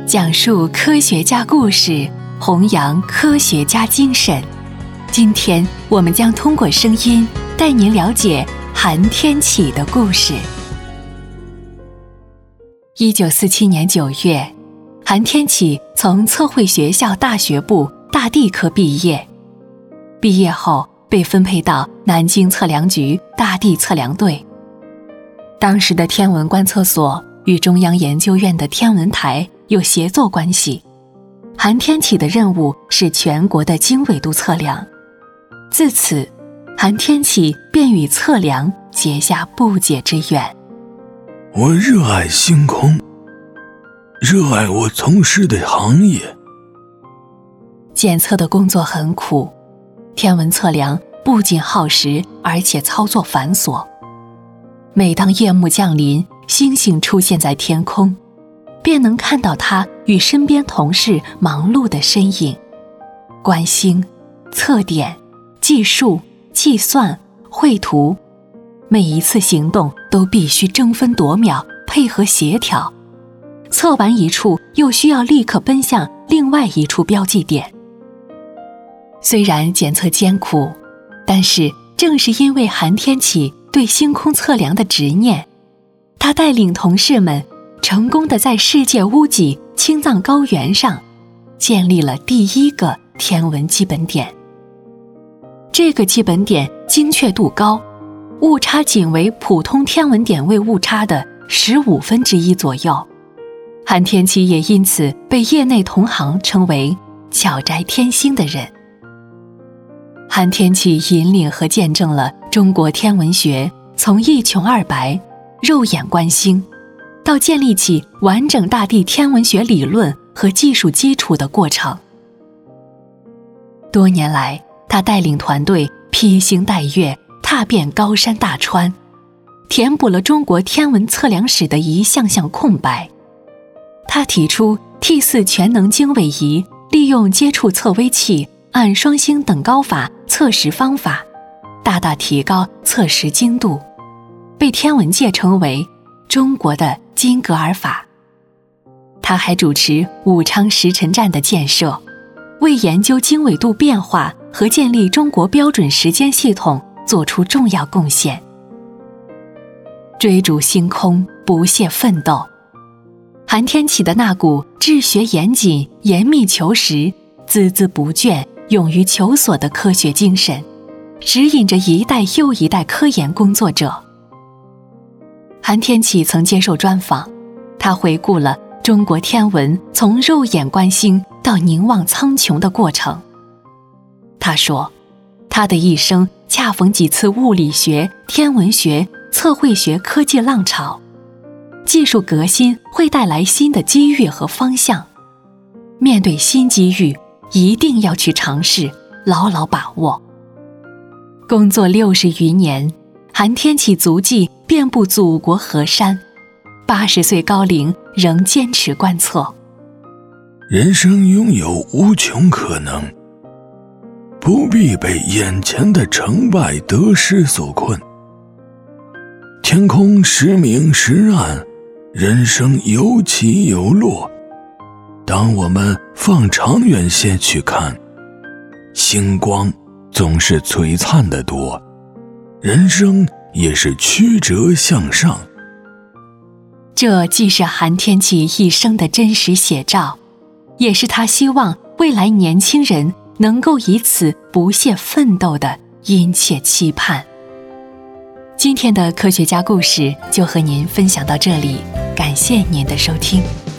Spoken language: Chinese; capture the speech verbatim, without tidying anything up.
讲述科学家故事，弘扬科学家精神。今天我们将通过声音带您了解韩天启的故事。一九四七年九月，韩天启从测绘学校大学部大地科毕业。毕业后被分配到南京测量局大地测量队。当时的天文观测所与中央研究院的天文台有协作关系，韩天启的任务是全国的经纬度测量。自此，韩天启便与测量结下不解之缘。 我热爱星空，热爱我从事的行业。 检测的工作很苦，天文测量不仅耗时，而且操作繁琐。每当夜幕降临，星星出现在天空，便能看到他与身边同事忙碌的身影。观星、测点、计数、计算、绘图，每一次行动都必须争分夺秒，配合协调。测完一处，又需要立刻奔向另外一处标记点。虽然检测艰苦，但是正是因为韩天启对星空测量的执念，他带领同事们成功地在世界屋脊青藏高原上建立了第一个天文基本点。这个基本点精确度高，误差仅为普通天文点位误差的十五分之一左右。韩天启也因此被业内同行称为巧摘天星的人。韩天启引领和见证了中国天文学从一穷二白、肉眼观星，到建立起完整大地天文学理论和技术基础的过程。多年来，他带领团队披星戴月，踏遍高山大川，填补了中国天文测量史的一项项空白。他提出 T 四 全能经纬仪，利用接触测微器按双星等高法测时方法，大大提高测时精度，被天文界称为中国的金格尔法。他还主持武昌石沉站的建设，为研究经纬度变化和建立中国标准时间系统做出重要贡献。追逐星空，不懈奋斗，韩天启的那股治学严谨、严密求实、孜孜不倦、勇于求索的科学精神，指引着一代又一代科研工作者。韩天启曾接受专访，他回顾了中国天文从肉眼观星到凝望苍穹的过程。他说，他的一生恰逢几次物理学、天文学、测绘学科技浪潮，技术革新会带来新的机遇和方向。面对新机遇，一定要去尝试，牢牢把握。工作六十余年，韩天启足迹遍布祖国河山，八十岁高龄仍坚持观测。 人生拥有无穷可能，不必被眼前的成败得失所困。天空时明时暗，人生有起有落。当我们放长远些去看，星光总是璀璨得多，人生也是曲折向上。 这既是韩天启一生的真实写照，也是他希望未来年轻人能够以此不懈奋斗的殷切期盼。今天的科学家故事就和您分享到这里，感谢您的收听。